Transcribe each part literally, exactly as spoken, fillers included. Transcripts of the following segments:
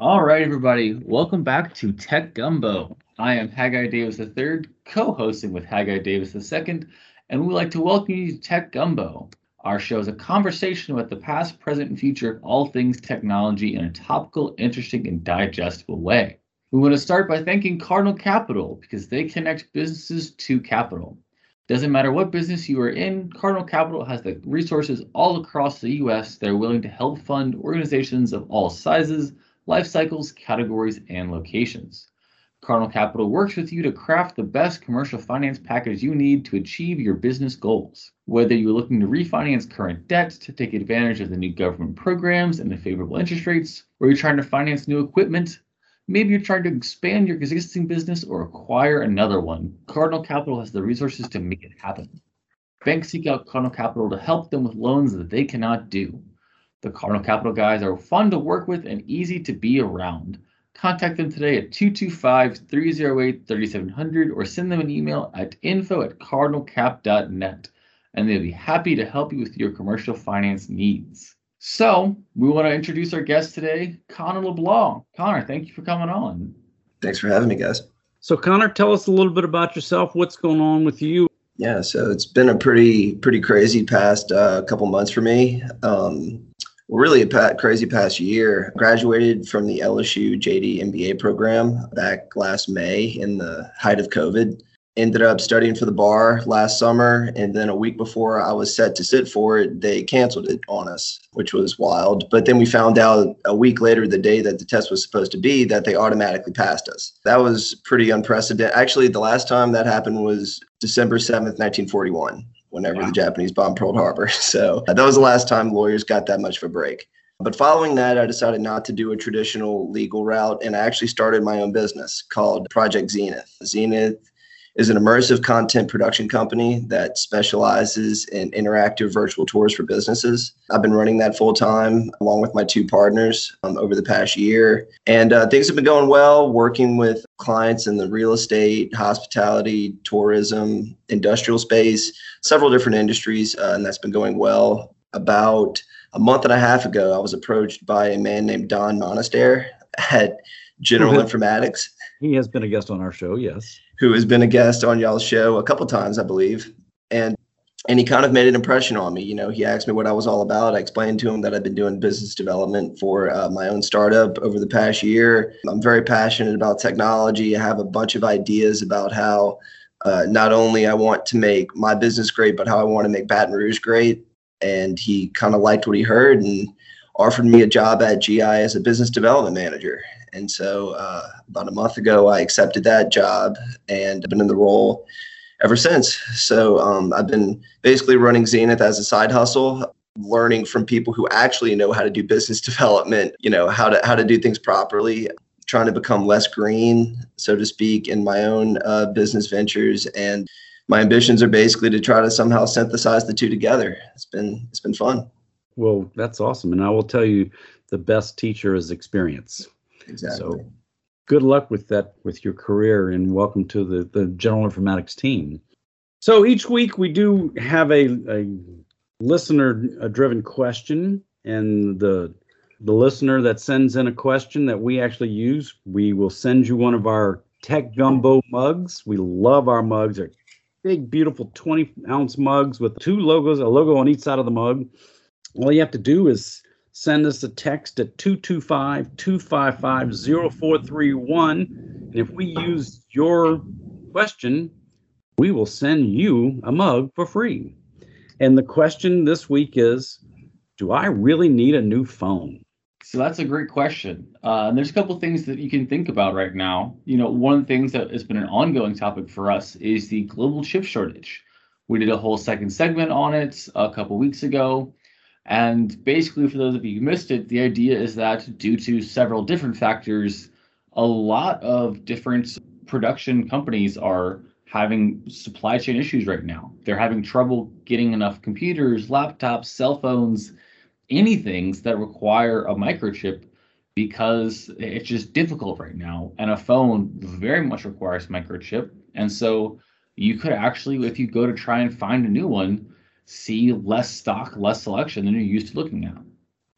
All right, everybody. Welcome back to Tech Gumbo. I am Haggai Davis the third, co-hosting with Haggai Davis the second, and we would like to welcome you to Tech Gumbo. Our show is a conversation about the past, present, and future of all things technology in a topical, interesting, and digestible way. We want to start by thanking Cardinal Capital because they connect businesses to capital. Doesn't matter what business you are in, Cardinal Capital has the resources all across the U S that are willing to help fund organizations of all sizes, life cycles, categories, and locations. Cardinal Capital works with you to craft the best commercial finance package you need to achieve your business goals. Whether you're looking to refinance current debt to take advantage of the new government programs and the favorable interest rates, or you're trying to finance new equipment, maybe you're trying to expand your existing business or acquire another one, Cardinal Capital has the resources to make it happen. Banks seek out Cardinal Capital to help them with loans that they cannot do. The Cardinal Capital guys are fun to work with and easy to be around. Contact them today at two two five, three oh eight, three seven zero zero or send them an email at info at cardinal cap dot net, and they'll be happy to help you with your commercial finance needs. So we want to introduce our guest today, Connor LeBlanc. Connor, thank you for coming on. Thanks for having me, guys. So Connor, tell us a little bit about yourself. What's going on with you? Yeah, so it's been a pretty pretty crazy past uh, couple months for me. Um, really a pa- crazy past year. Graduated from the L S U J D M B A program back last May in the height of COVID. Ended up studying for the bar last summer, and then a week before I was set to sit for it, they canceled it on us, which was wild. But then we found out a week later, the day that the test was supposed to be, that they automatically passed us. That was pretty unprecedented. Actually, the last time that happened was December seventh, nineteen forty-one, whenever wow. the Japanese bombed Pearl Harbor. So that was the last time lawyers got that much of a break. But following that, I decided not to do a traditional legal route, and I actually started my own business called Project Zenith. Zenith is an immersive content production company that specializes in interactive virtual tours for businesses. I've been running that full time along with my two partners um, over the past year. And uh, things have been going well, working with clients in the real estate, hospitality, tourism, industrial space, several different industries, uh, and that's been going well. About a month and a half ago, I was approached by a man named Don Monaster at General Informatics. He has been a guest on our show, yes. Who has been a guest on y'all's show a couple times, I believe. And and he kind of made an impression on me. You know, he asked me what I was all about. I explained to him that I've been doing business development for uh, my own startup over the past year. I'm very passionate about technology. I have a bunch of ideas about how uh, not only I want to make my business great, but how I want to make Baton Rouge great. And he kind of liked what he heard and offered me a job at G I as a business development manager. And so uh, about a month ago, I accepted that job and I've been in the role ever since. So um, I've been basically running Zenith as a side hustle, learning from people who actually know how to do business development, you know, how to how to do things properly, trying to become less green, so to speak, in my own uh, business ventures. And my ambitions are basically to try to somehow synthesize the two together. It's been it's been fun. Well, that's awesome. And I will tell you, the best teacher is experience. Exactly. So good luck with that, with your career, and welcome to the, the General Informatics team. So each week we do have a, a listener-driven question, and the the listener that sends in a question that we actually use, we will send you one of our Tech Gumbo mugs. We love our mugs. They're big, beautiful twenty-ounce mugs with two logos, a logo on each side of the mug. All you have to do is send us a text at two two five, two five five, zero four three one. And if we use your question, we will send you a mug for free. And the question this week is, do I really need a new phone? So that's a great question. Uh, and there's a couple things that you can think about right now. You know, one of the things that has been an ongoing topic for us is the global chip shortage. We did a whole second segment on it a couple weeks ago. And basically, for those of you who missed it, the idea is that due to several different factors, a lot of different production companies are having supply chain issues right now. They're having trouble getting enough computers, laptops, cell phones, anything that require a microchip because it's just difficult right now. And a phone very much requires microchip. And so you could actually, if you go to try and find a new one, see less stock, less selection than you're used to looking at.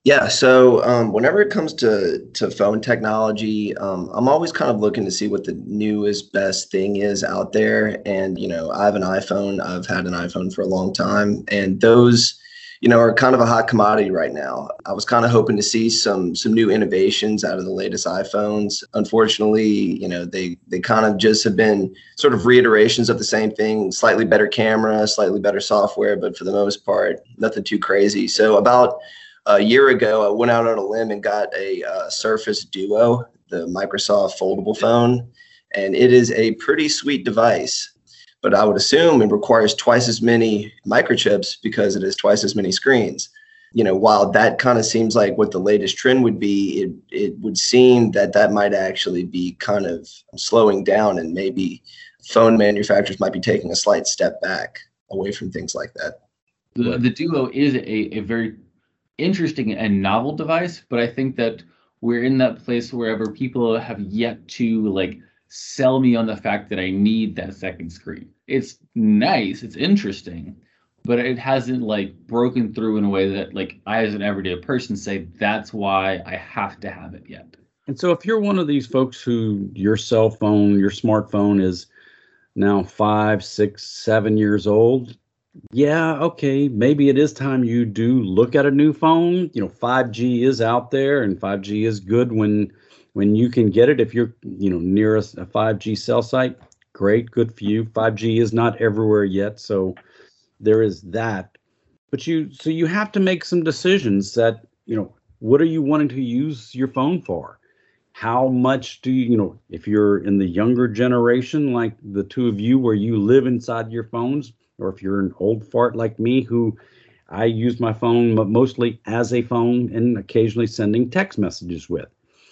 Yeah, so um, whenever it comes to to phone technology, um, I'm always kind of looking to see what the newest best thing is out there. And you know, I have an iPhone. I've had an iPhone for a long time, and those, you know, are kind of a hot commodity right now. I was kind of hoping to see some some new innovations out of the latest iPhones. Unfortunately, you know, they they kind of just have been sort of reiterations of the same thing, slightly better camera, slightly better software, but for the most part, nothing too crazy. So about a year ago, I went out on a limb and got a uh, Surface Duo, the Microsoft foldable phone, and it is a pretty sweet device. But I would assume it requires twice as many microchips because it has twice as many screens. You know, while that kind of seems like what the latest trend would be, it it would seem that that might actually be kind of slowing down, and maybe phone manufacturers might be taking a slight step back away from things like that. The, the Duo is a, a very interesting and novel device, but I think that we're in that place wherever people have yet to like sell me on the fact that I need that second screen. It's nice, it's interesting, but it hasn't like broken through in a way that like I as an everyday person say that's why I have to have it yet. And so if you're one of these folks who your cell phone, your smartphone is now five, six, seven years old, yeah, okay, maybe it is time you do look at a new phone. You know, five G is out there, and five G is good when when you can get it. If you're, you know, near a, a five G cell site, great, good for you. five G is not everywhere yet, so there is that. But you, so you have to make some decisions that, you know, what are you wanting to use your phone for? How much do you, you know, if you're in the younger generation, like the two of you, where you live inside your phones, or if you're an old fart like me, who I use my phone mostly as a phone and occasionally sending text messages with.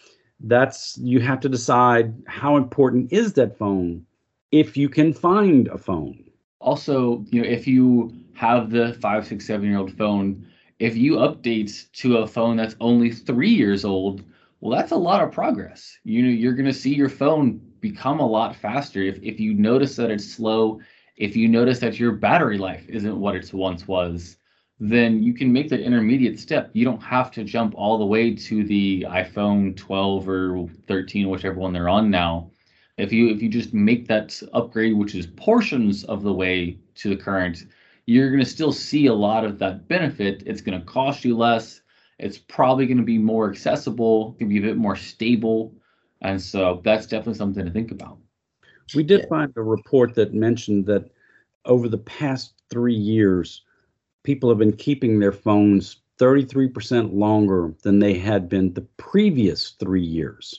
That's, you have to decide how important is that phone if you can find a phone. Also, you know, if you have the five, six, seven year old phone, if you update to a phone that's only three years old, well, that's a lot of progress. You know, you're going to see your phone become a lot faster. If if you notice that it's slow, if you notice that your battery life isn't what it once was, then you can make that intermediate step. You don't have to jump all the way to the iPhone twelve or thirteen, whichever one they're on now. If you if you just make that upgrade, which is portions of the way to the current, you're going to still see a lot of that benefit. It's going to cost you less. It's probably going to be more accessible, going to be a bit more stable. And so that's definitely something to think about. We did find a report that mentioned that over the past three years, people have been keeping their phones thirty-three percent longer than they had been the previous three years.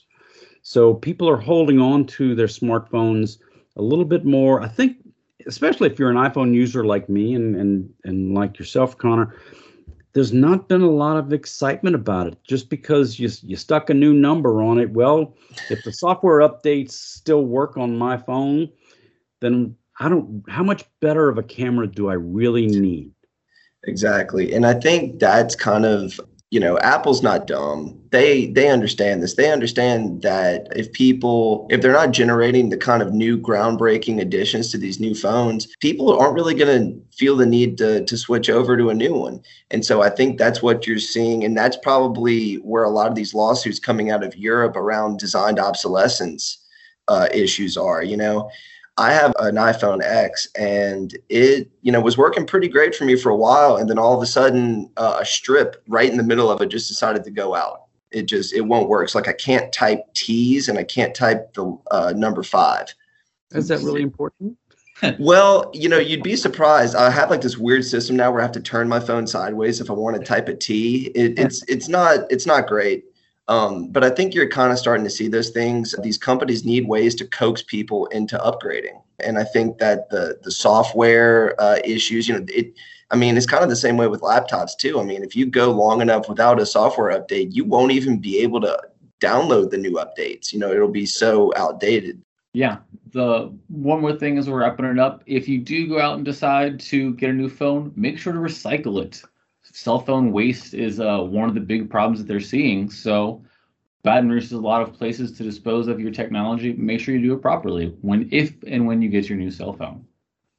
So people are holding on to their smartphones a little bit more. I think, especially if you're an iPhone user like me and and and like yourself, Connor, there's not been a lot of excitement about it just because you you stuck a new number on it. Well, if the software updates still work on my phone, then I don't, how much better of a camera do I really need? Exactly. And I think that's kind of, you know, Apple's not dumb. They they understand this. They understand that if people, if they're not generating the kind of new groundbreaking additions to these new phones, people aren't really going to feel the need to to switch over to a new one. And so I think that's what you're seeing. And that's probably where a lot of these lawsuits coming out of Europe around designed obsolescence uh, issues are. You know, I have an iPhone X, and it, you know, was working pretty great for me for a while. And then all of a sudden, uh, a strip right in the middle of it just decided to go out. It just, it won't work. It's like I can't type T's and I can't type the uh, number five. Is that really important? Well, you know, you'd be surprised. I have like this weird system now where I have to turn my phone sideways if I want to type a T. It, it's it's not it's not great. Um, but I think you're kind of starting to see those things. These companies need ways to coax people into upgrading. And I think that the the software uh, issues, you know, it, I mean, it's kind of the same way with laptops too. I mean, if you go long enough without a software update, you won't even be able to download the new updates. You know, it'll be so outdated. Yeah. The one more thing as we're wrapping it up, if you do go out and decide to get a new phone, make sure to recycle it. Cell phone waste is uh, one of the big problems that they're seeing. So Baton Rouge is a lot of places to dispose of your technology. Make sure you do it properly when, if and when you get your new cell phone.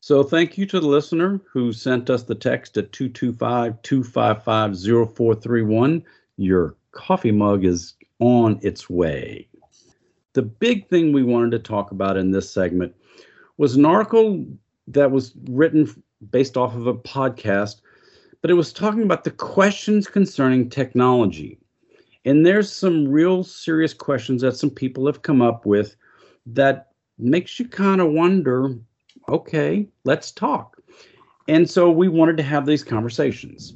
So thank you to the listener who sent us the text at two two five, two five five, zero four three one. Your coffee mug is on its way. The big thing we wanted to talk about in this segment was an article that was written based off of a podcast, but it was talking about the questions concerning technology. And there's some real serious questions that some people have come up with that makes you kind of wonder, okay, let's talk. And so we wanted to have these conversations.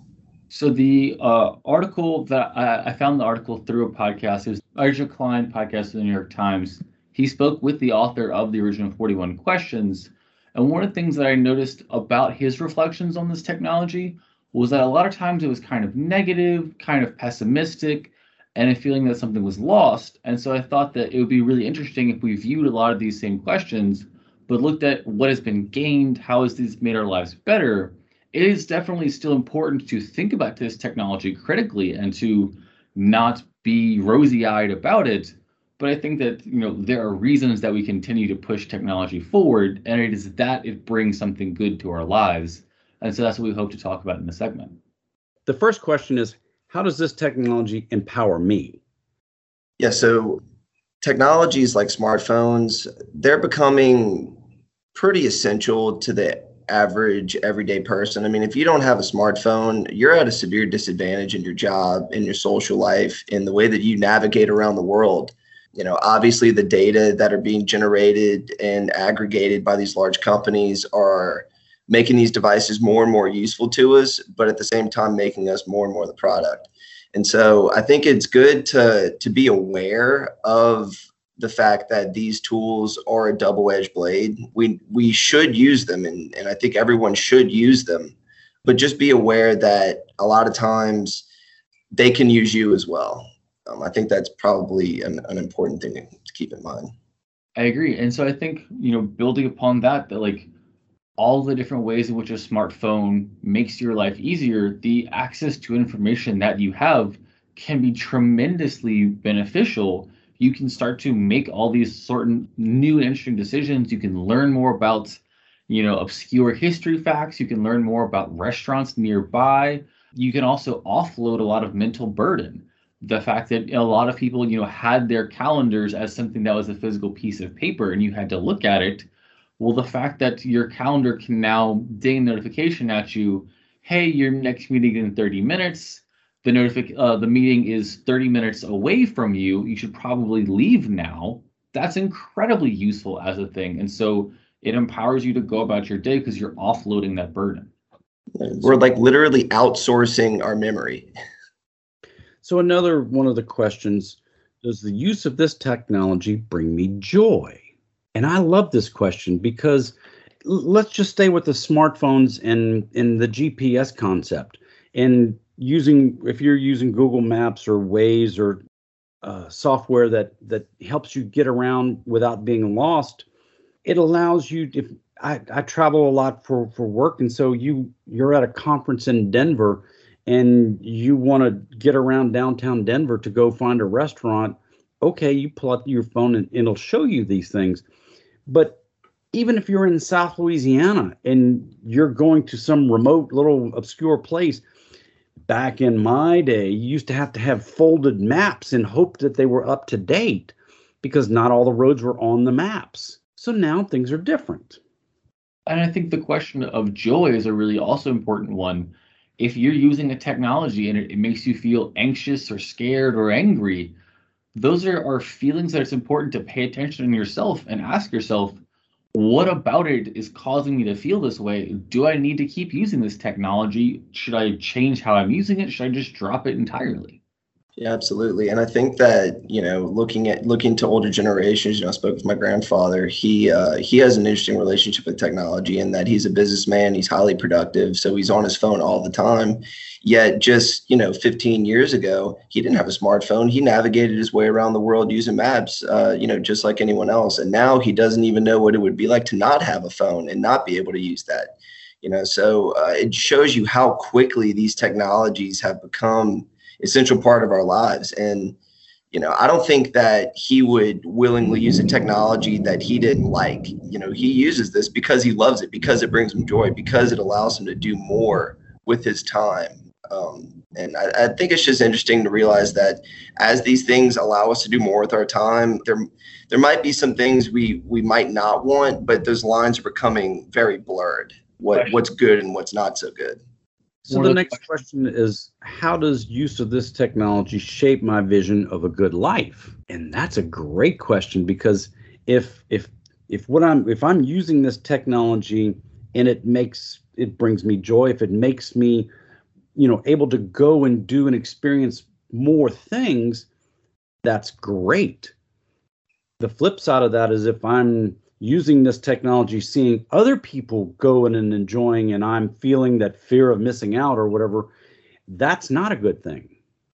So the uh, article that I, I found the article through a podcast, it was Ira Klein podcast of the New York Times. He spoke with the author of the original forty-one questions. And one of the things that I noticed about his reflections on this technology was that a lot of times it was kind of negative, kind of pessimistic, and a feeling that something was lost. And so I thought that it would be really interesting if we viewed a lot of these same questions, but looked at what has been gained, how has this made our lives better. It is definitely still important to think about this technology critically and to not be rosy-eyed about it. But I think that, you know, there are reasons that we continue to push technology forward, and it is that it brings something good to our lives. And so that's what we hope to talk about in this segment. The first question is, how does this technology empower me? Yeah, so technologies like smartphones, they're becoming pretty essential to the average everyday person. I mean, if you don't have a smartphone, you're at a severe disadvantage in your job, in your social life, in the way that you navigate around the world. You know, obviously the data that are being generated and aggregated by these large companies are making these devices more and more useful to us, but at the same time making us more and more the product. And so I think it's good to to be aware of the fact that these tools are a double-edged blade. We we should use them, and, and I think everyone should use them, but just be aware that a lot of times they can use you as well. Um, I think that's probably an, an important thing to keep in mind. I agree. And so I think, you know, building upon that, that like all the different ways in which a smartphone makes your life easier, the access to information that you have can be tremendously beneficial. You can start to make all these certain new and interesting decisions. You can learn more about, you know, obscure history facts. You can learn more about restaurants nearby. You can also offload a lot of mental burden. The fact that a lot of people, you know, had their calendars as something that was a physical piece of paper and you had to look at it. Well, the fact that your calendar can now ding notification at you, hey, your next meeting in thirty minutes, the notific uh, the meeting is thirty minutes away from you, you should probably leave now. That's incredibly useful as a thing. And so it empowers you to go about your day because you're offloading that burden. We're like literally outsourcing our memory. So another one of the questions, does the use of this technology bring me joy? And I love this question because let's just stay with the smartphones and, and the G P S concept. And using, if you're using Google Maps or Waze or uh, software that, that helps you get around without being lost, it allows you, if I, I travel a lot for, for work, and so you, you're at a conference in Denver and you want to get around downtown Denver to go find a restaurant, okay, you pull up your phone and it'll show you these things. But even if you're in South Louisiana and you're going to some remote little obscure place, back in my day, you used to have to have folded maps and hope that they were up to date because not all the roads were on the maps. So now things are different. And I think the question of joy is a really also important one. If you're using a technology and it, it makes you feel anxious or scared or angry, those are, are feelings that it's important to pay attention to yourself and ask yourself, what about it is causing me to feel this way? Do I need to keep using this technology? Should I change how I'm using it? Should I just drop it entirely? Yeah, absolutely. And I think that, you know, looking at looking to older generations, you know, I spoke with my grandfather. He uh, he has an interesting relationship with technology in that he's a businessman. He's highly productive. So he's on his phone all the time. Yet just, you know, fifteen years ago, he didn't have a smartphone. He navigated his way around the world using maps, uh, you know, just like anyone else. And now he doesn't even know what it would be like to not have a phone and not be able to use that. You know, so uh, it shows you how quickly these technologies have become essential part of our lives. And, You know, I don't think that he would willingly use a technology that he didn't like. You know, he uses this because he loves it, because it brings him joy, because it allows him to do more with his time. Um, and I, I think it's just interesting to realize that as these things allow us to do more with our time, there there might be some things we we might not want, but those lines are becoming very blurred. What what's good and what's not so good. So the next question is, how does use of this technology shape my vision of a good life? And that's a great question, because if if if what I'm if I'm using this technology and it makes it brings me joy, if it makes me, you know, able to go and do and experience more things, that's great. The flip side of that is if I'm using this technology, seeing other people going and enjoying, and I'm feeling that fear of missing out or whatever, that's not a good thing.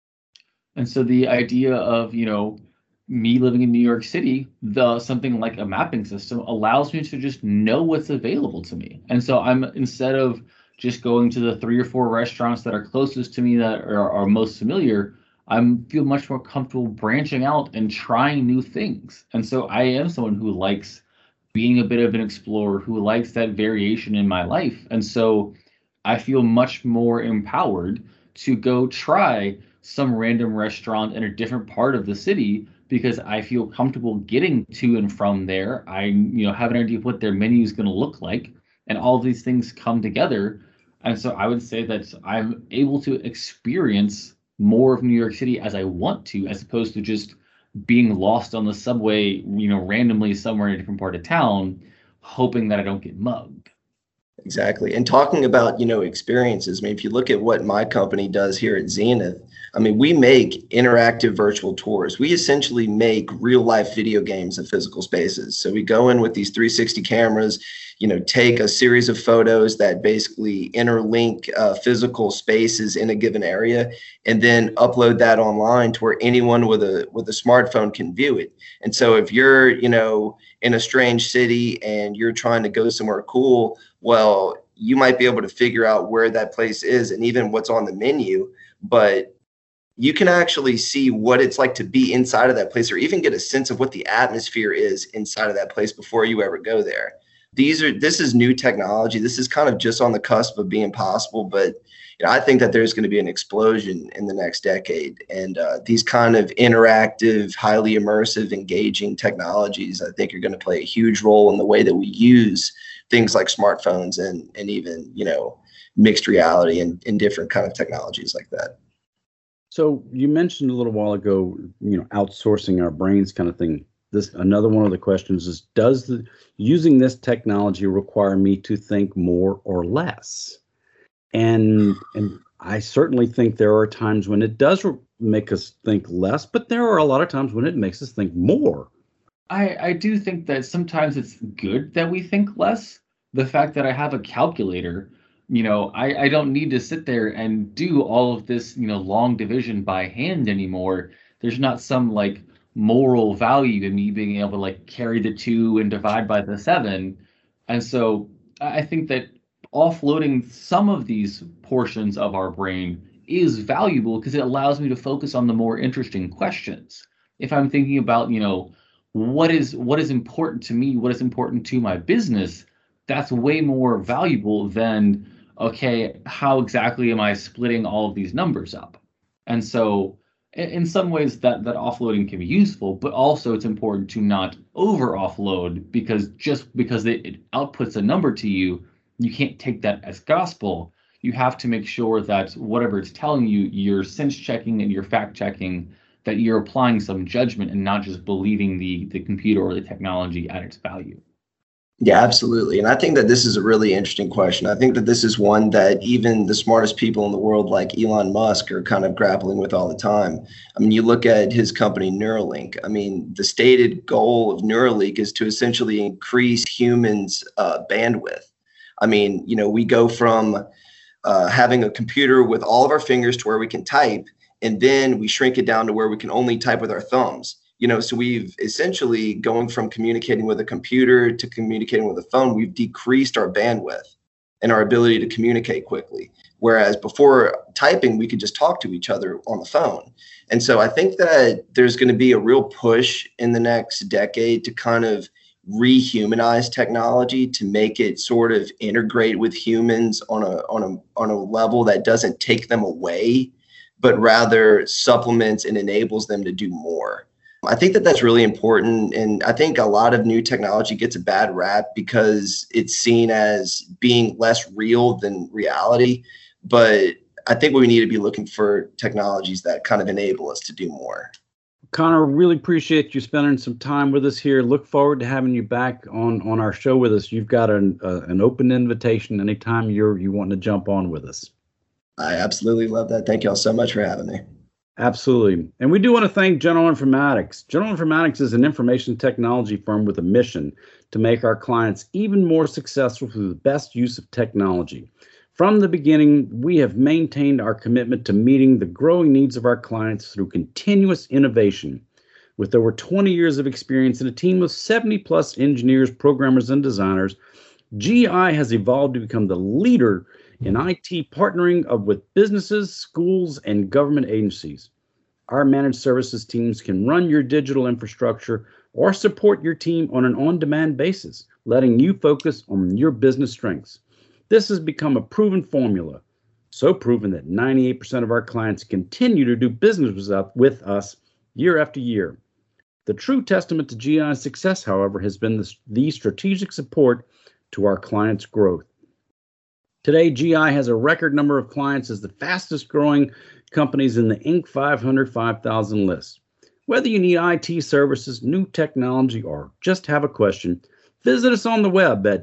And so the idea of, you know, me living in New York City, the something like a mapping system allows me to just know what's available to me. And so I'm, instead of just going to the three or four restaurants that are closest to me that are, are most familiar, I feel much more comfortable branching out and trying new things. And so I am someone who likes being a bit of an explorer, who likes that variation in my life. And so I feel much more empowered to go try some random restaurant in a different part of the city because I feel comfortable getting to and from there. I, you know, have an idea of what their menu is going to look like, and all of these things come together. And so I would say that I'm able to experience more of New York City as I want to, as opposed to just being lost on the subway, you know, randomly somewhere in a different part of town, hoping that I don't get mugged. Exactly. And talking about, you know, experiences, I mean, if you look at what my company does here at Zenith, I mean, we make interactive virtual tours. We essentially make real life video games of physical spaces. So we go in with these three sixty cameras, you know, take a series of photos that basically interlink uh, physical spaces in a given area, and then upload that online to where anyone with a with a smartphone can view it. And so if you're, you know, in a strange city and you're trying to go somewhere cool, well, you might be able to figure out where that place is and even what's on the menu, but you can actually see what it's like to be inside of that place, or even get a sense of what the atmosphere is inside of that place before you ever go there. These are, this is new technology. This is kind of just on the cusp of being possible, but you know, I think that there's going to be an explosion in the next decade. And uh, these kind of interactive, highly immersive, engaging technologies, I think, are going to play a huge role in the way that we use things like smartphones and and even, you know, mixed reality and, and different kind of technologies like that. So you mentioned a little while ago, you know, outsourcing our brains kind of thing. This, another one of the questions is, does the using this technology require me to think more or less? And and I certainly think there are times when it does make us think less, but there are a lot of times when it makes us think more. I, I do think that sometimes it's good that we think less. The fact that I have a calculator, you know, I, I don't need to sit there and do all of this, you know, long division by hand anymore. There's not some like moral value in me being able to like carry the two and divide by the seven. And so I think that offloading some of these portions of our brain is valuable because it allows me to focus on the more interesting questions. If I'm thinking about, you know, what is what is important to me, what is important to my business, that's way more valuable than, okay, how exactly am I splitting all of these numbers up? And so in some ways that, that offloading can be useful, but also it's important to not over offload, because just because it, it outputs a number to you, you can't take that as gospel. You have to make sure that whatever it's telling you, you're sense checking and you're fact checking, that you're applying some judgment and not just believing the, the computer or the technology at its value. Yeah, absolutely. And I think that this is a really interesting question. I think that this is one that even the smartest people in the world, like Elon Musk, are kind of grappling with all the time. I mean, you look at his company, Neuralink. I mean, the stated goal of Neuralink is to essentially increase humans' uh, bandwidth. I mean, you know, we go from uh, having a computer with all of our fingers to where we can type, and then we shrink it down to where we can only type with our thumbs. You know, so we've essentially going from communicating with a computer to communicating with a phone, we've decreased our bandwidth. and our ability to communicate quickly. Whereas before typing, we could just talk to each other on the phone. And so I think that there's going to be a real push in the next decade to kind of rehumanize technology, to make it sort of integrate with humans on a on a on a level that doesn't take them away, but rather supplements and enables them to do more. I think that that's really important. And I think a lot of new technology gets a bad rap because it's seen as being less real than reality. But I think we need to be looking for technologies that kind of enable us to do more. Connor, really appreciate you spending some time with us here. Look forward to having you back on, on our show with us. You've got an, uh, an open invitation anytime you're you want to jump on with us. I absolutely love that. Thank you all so much for having me. Absolutely. And we do want to thank General Informatics. General Informatics is an information technology firm with a mission to make our clients even more successful through the best use of technology. From the beginning, we have maintained our commitment to meeting the growing needs of our clients through continuous innovation. With over twenty years of experience and a team of seventy plus engineers, programmers, and designers, G I has evolved to become the leader in I T, partnering of with businesses, schools, and government agencies. Our managed services teams can run your digital infrastructure or support your team on an on-demand basis, letting you focus on your business strengths. This has become a proven formula, so proven that ninety-eight percent of our clients continue to do business with us year after year. The true testament to G I's success, however, has been the, the strategic support to our clients' growth. Today, G I has a record number of clients as the fastest growing companies in the Inc five hundred, five thousand list. Whether you need I T services, new technology, or just have a question, visit us on the web at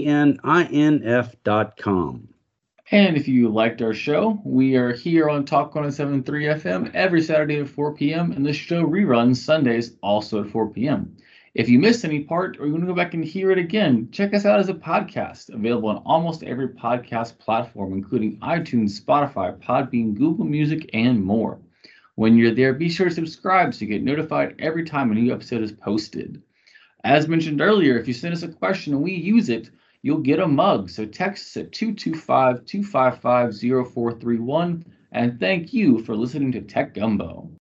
geninf dot com. And if you liked our show, we are here on Talk one oh seven point three F M every Saturday at four p.m. and the show reruns Sundays also at four p.m. If you missed any part or you want to go back and hear it again, check us out as a podcast, available on almost every podcast platform, including iTunes, Spotify, Podbean, Google Music, and more. When you're there, be sure to subscribe so you get notified every time a new episode is posted. As mentioned earlier, if you send us a question and we use it, you'll get a mug. So text us at two two five, two five five, zero four three one. And thank you for listening to Tech Gumbo.